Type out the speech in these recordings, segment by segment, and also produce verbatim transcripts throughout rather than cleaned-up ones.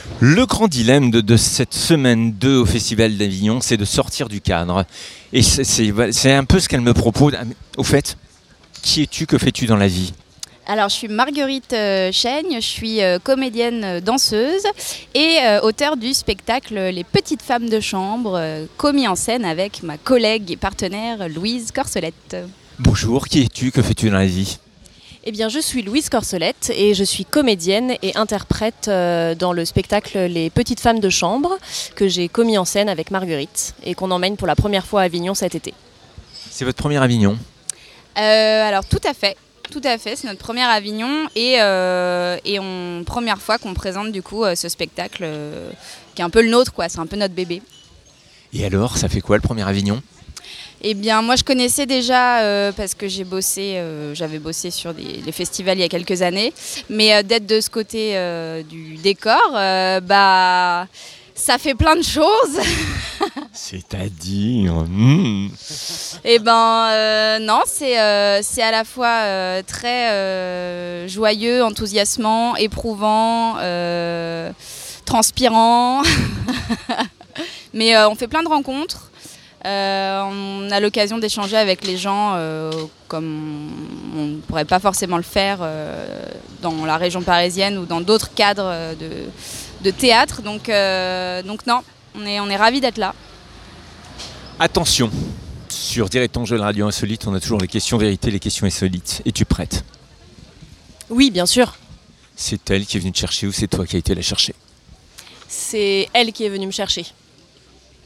Le grand dilemme de, de cette semaine deux au Festival d'Avignon, c'est de sortir du cadre. Et c'est, c'est, c'est un peu ce qu'elle me propose. Au fait, qui es-tu, que fais-tu dans la vie ? Alors, je suis Marguerite euh, Chaigne, je suis euh, comédienne euh, danseuse et euh, auteure du spectacle Les Petites Femmes de Chambre, euh, commis en scène avec ma collègue et partenaire Louise Corcelette. Bonjour, qui es-tu, que fais-tu dans la vie ? Eh bien, je suis Louise Corcelette et je suis comédienne et interprète euh, dans le spectacle Les Petites Femmes de Chambre que j'ai commis en scène avec Marguerite et qu'on emmène pour la première fois à Avignon cet été. C'est votre premier Avignon ? euh, Alors, tout à fait. Tout à fait, c'est notre première Avignon et, euh, et on, première fois qu'on présente du coup euh, ce spectacle euh, qui est un peu le nôtre, quoi. C'est un peu notre bébé. Et alors, ça fait quoi le premier Avignon ? Eh bien, moi je connaissais déjà euh, parce que j'ai bossé, euh, j'avais bossé sur des, les festivals il y a quelques années, mais euh, d'être de ce côté euh, du décor, euh, bah ça fait plein de choses. C'est-à-dire mmh. Eh ben euh, non, c'est euh, c'est à la fois euh, très euh, joyeux, enthousiasmant, éprouvant, euh, transpirant, mais euh, on fait plein de rencontres. Euh, on a l'occasion d'échanger avec les gens euh, comme on ne pourrait pas forcément le faire euh, dans la région parisienne ou dans d'autres cadres de, de théâtre. Donc, euh, donc non, on est, on est ravis d'être là. Attention, sur Direct Ton Jeu de Radio Insolite, on a toujours les questions vérités, les questions insolites. Es-tu prête ? Oui, bien sûr. C'est elle qui est venue te chercher ou c'est toi qui as été la chercher ? C'est elle qui est venue me chercher. Pourquoi ?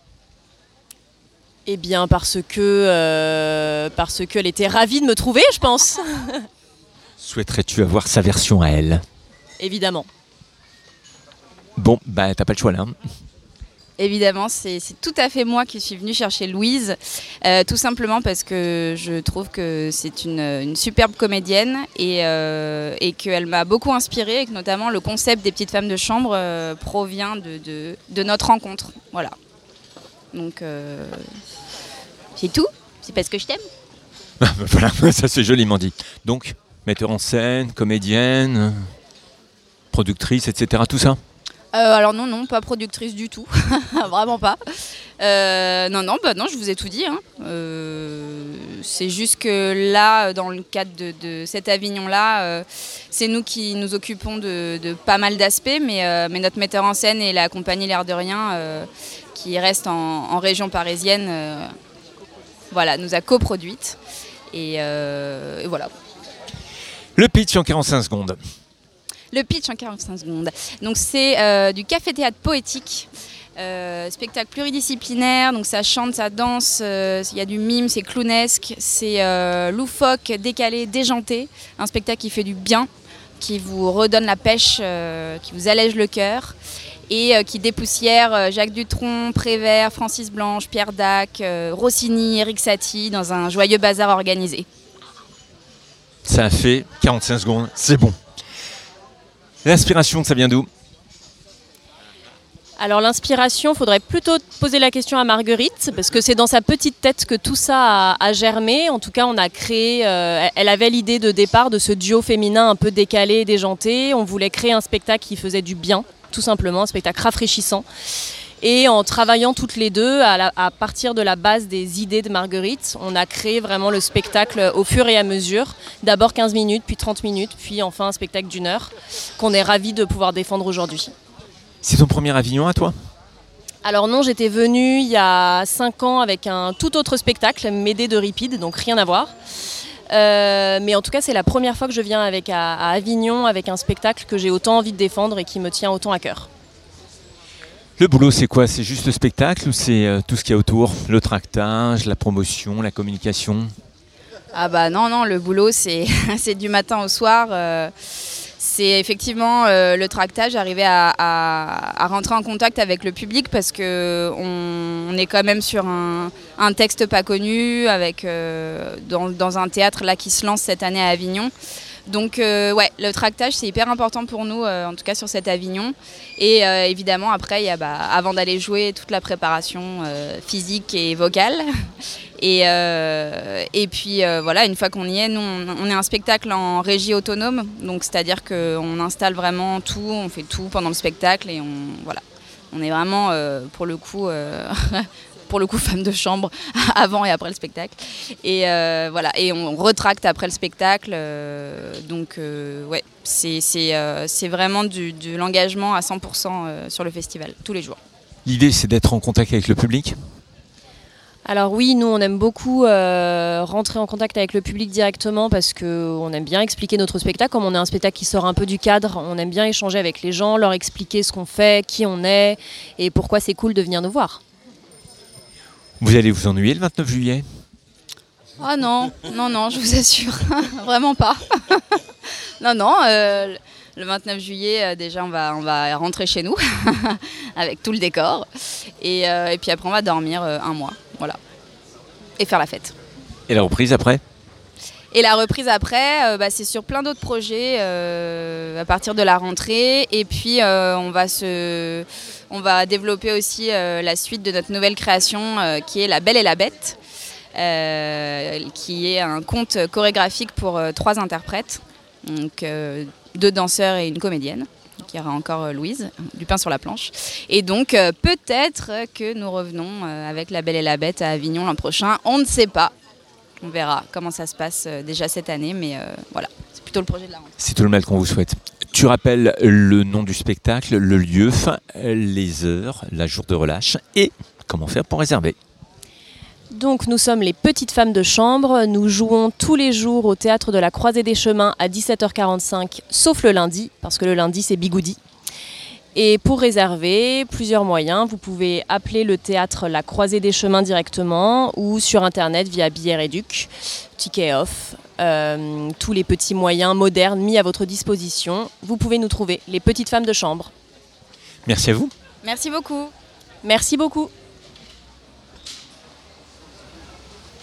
Eh bien parce que euh, parce qu'elle était ravie de me trouver, je pense. Souhaiterais-tu avoir sa version à elle ? Évidemment. Bon, bah t'as pas le choix là. Évidemment, c'est, c'est tout à fait moi qui suis venue chercher Louise, euh, tout simplement parce que je trouve que c'est une, une superbe comédienne et, euh, et qu'elle m'a beaucoup inspirée et que notamment le concept des petites femmes de chambre euh, provient de, de, de notre rencontre. Voilà. Donc, euh, c'est tout. C'est parce que je t'aime. Voilà, ça c'est joliment dit. Donc, metteur en scène, comédienne, productrice, et cetera. Tout ça ? Euh, alors non, non, pas productrice du tout, vraiment pas. Euh, non, non, bah non, je vous ai tout dit. Hein. Euh, c'est juste que là, dans le cadre de, de cet Avignon-là, euh, c'est nous qui nous occupons de, de pas mal d'aspects, mais, euh, mais notre metteur en scène et la compagnie L'air de rien, euh, qui reste en, en région parisienne, euh, voilà, nous a coproduite. Et, euh, et voilà. Le pitch en quarante-cinq secondes. Le pitch en quarante-cinq secondes. Donc c'est euh, du café-théâtre poétique, euh, spectacle pluridisciplinaire, donc ça chante, ça danse, il euh, y a du mime, c'est clownesque, c'est euh, loufoque, décalé, déjanté, un spectacle qui fait du bien, qui vous redonne la pêche, euh, qui vous allège le cœur et euh, qui dépoussière euh, Jacques Dutronc, Prévert, Francis Blanche, Pierre Dac, euh, Rossini, Éric Satie dans un joyeux bazar organisé. Ça a fait quarante-cinq secondes, c'est bon. L'inspiration, ça vient d'où ? Alors l'inspiration, il faudrait plutôt poser la question à Marguerite, parce que c'est dans sa petite tête que tout ça a, a germé. En tout cas, on a créé, euh, elle avait l'idée de départ de ce duo féminin un peu décalé, déjanté. On voulait créer un spectacle qui faisait du bien, tout simplement, un spectacle rafraîchissant. Et en travaillant toutes les deux, à, la, à partir de la base des idées de Marguerite, on a créé vraiment le spectacle au fur et à mesure. D'abord quinze minutes, puis trente minutes, puis enfin un spectacle d'une heure, qu'on est ravis de pouvoir défendre aujourd'hui. C'est ton premier Avignon à toi ? Alors non, j'étais venue il y a cinq ans avec un tout autre spectacle, Médée de Ripide, donc rien à voir. Euh, mais en tout cas, c'est la première fois que je viens avec, à, à Avignon avec un spectacle que j'ai autant envie de défendre et qui me tient autant à cœur. Le boulot, c'est quoi ? C'est juste le spectacle ou c'est euh, tout ce qu'il y a autour ? Le tractage, la promotion, la communication ? Ah bah non, non, le boulot, c'est, c'est du matin au soir. Euh, c'est effectivement euh, le tractage, arriver à, à, à rentrer en contact avec le public parce qu'on on est quand même sur un, un texte pas connu, avec, euh, dans, dans un théâtre là, qui se lance cette année à Avignon. Donc euh, ouais, le tractage c'est hyper important pour nous, euh, en tout cas sur cet Avignon. Et euh, évidemment après, il y a bah, avant d'aller jouer toute la préparation euh, physique et vocale. Et, euh, et puis euh, voilà, une fois qu'on y est, nous on, on est un spectacle en régie autonome, donc c'est-à-dire qu'on installe vraiment tout, on fait tout pendant le spectacle et on voilà, on est vraiment euh, pour le coup. Euh, pour le coup femme de chambre avant et après le spectacle et euh, voilà, et on retracte après le spectacle, euh, donc euh, ouais c'est, c'est, euh, c'est vraiment du, de l'engagement à cent pour cent euh, sur le festival tous les jours. L'idée c'est d'être en contact avec le public? Alors oui, nous on aime beaucoup euh, rentrer en contact avec le public directement parce qu'on aime bien expliquer notre spectacle. Comme on est un spectacle qui sort un peu du cadre, on aime bien échanger avec les gens, leur expliquer ce qu'on fait, qui on est et pourquoi c'est cool de venir nous voir. Vous allez vous ennuyer le vingt-neuf juillet? Oh non, non, non, je vous assure, vraiment pas. non, non, euh, le vingt-neuf juillet, euh, déjà on va, on va rentrer chez nous avec tout le décor et, euh, et puis après on va dormir euh, un mois, voilà, et faire la fête. Et la reprise après? Et la reprise après, euh, bah, c'est sur plein d'autres projets euh, à partir de la rentrée. Et puis, euh, on, va se, on va développer aussi euh, la suite de notre nouvelle création euh, qui est La Belle et la Bête, euh, qui est un conte chorégraphique pour euh, trois interprètes, donc euh, deux danseurs et une comédienne. Donc, il y aura encore euh, Louise, du pain sur la planche. Et donc, euh, peut-être que nous revenons euh, avec La Belle et la Bête à Avignon l'an prochain. On ne sait pas. On verra comment ça se passe euh, déjà cette année, mais euh, voilà, c'est plutôt le projet de la rentrée. C'est tout le mal qu'on vous souhaite. Tu rappelles le nom du spectacle, le lieu, les heures, la jour de relâche et comment faire pour réserver. Donc nous sommes les Petites Femmes de Chambre, nous jouons tous les jours au Théâtre de la Croisée des Chemins à dix-sept heures quarante-cinq, sauf le lundi, parce que le lundi c'est bigoudi. Et pour réserver, plusieurs moyens. Vous pouvez appeler le théâtre La Croisée des Chemins directement ou sur internet via Billets Réduc, Ticket Off, euh, tous les petits moyens modernes mis à votre disposition. Vous pouvez nous trouver, les Petites Femmes de Chambre. Merci à vous. Merci beaucoup. Merci beaucoup.